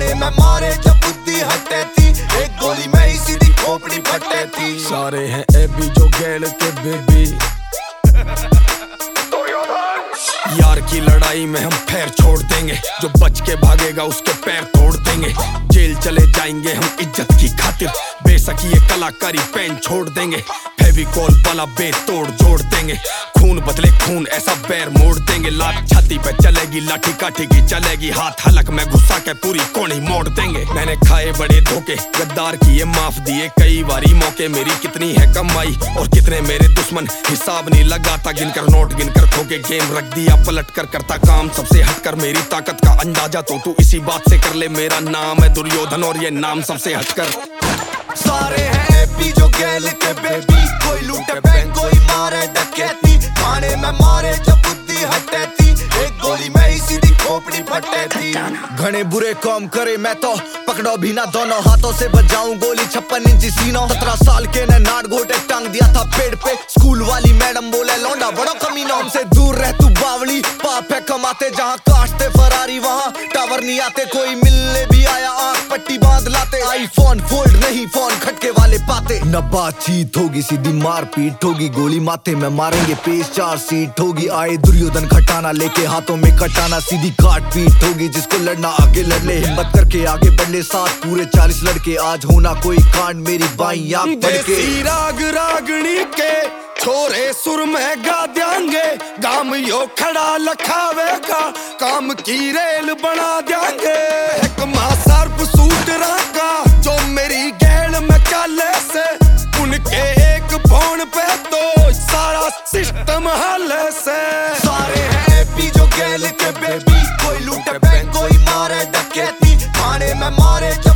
थाने में मारे जब बुद्धि हटे थी, एक गोली में ही सीधी खोपड़ी फटे थी। सारे हैं एबी जो गेल के बेबी, यार की लड़ाई में हम पैर छोड़ देंगे, जो बच के भागेगा उसके पैर तोड़ देंगे। जेल चले जाएंगे हम इज्जत की खातिर, बेसकी ये कलाकारी पेन छोड़ देंगे। फेविकॉल वाला बेतोड़ जोड़ देंगे, खून बदले खून ऐसा बैर मोड़ देंगे। लात छाती पे चलेगी, लाठी काठी की चलेगी, हाथ हलक में घुसा के पूरी कोनी मोड़ देंगे। मैंने खाए बड़े धोखे, गद्दार किए माफ दिए कई बारी मौके। मेरी कितनी है कमाई और कितने मेरे दुश्मन, हिसाब नहीं लगाता गिनकर नोट गिनकर खोके। गेम रख दिया पलट कर, करता काम सबसे हटकर। मेरी ताकत का अंदाजा तो तू इसी बात से कर ले, मेरा नाम है दुर्योधन और ये नाम सबसे हटकर। सारे हैं एपी जो गेल के बेबी, कोई लूटे बैंक कोई मारे डकैती, थाने में मारे जब बुद्धि हटे थी, एक गोली में ही सीधी खोपड़ी फटे थी। घने बुरे काम करे मैं तो पकड़ो भी ना, दोनों हाथों से बजाऊं गोली 56 इंची सीनों। 17 साल के ने नाट घोटे टांग दिया था पेड़ पे, स्कूल वाली मैडम बोले लौंडा बड़ा कमीना। हमसे दूर रह तू बावली, पाप है कमाते जहाँ काटते फरारी वहाँ टावर नहीं आते। कोई मिलने भी आया आंख पट्टी बांध लाते, आईफोन फोल्ड नहीं फोन खटके वाले पाते। न बातचीत होगी सीधी मारपीट होगी, गोली माथे में मारेंगे पेश 4 सीट होगी। आए दुर्योधन खटाना लेके हाथों में कटाना, सीधी काट पीट होगी। जिसको लड़ना आगे लड़ ले, हिम्मत करके आगे बढ़ ले, साथ पूरे 40 लड़के। आज होना कोई कांड मेरी बाई आंख पड़ के। राग रागणी के छोरे सुर में गा देंगे, गाम यो खड़ा लखावेगा, काम की रेल बना देंगे। एक सर्प सूट रखा जो मेरी गैल में चले से, उनके एक फोन पे तो सारा सिस्टम हले से। सारे हैं एपी जो गेल के बेबी, कोई लूटे बैंक कोई मारे डकैती, थाने में मारे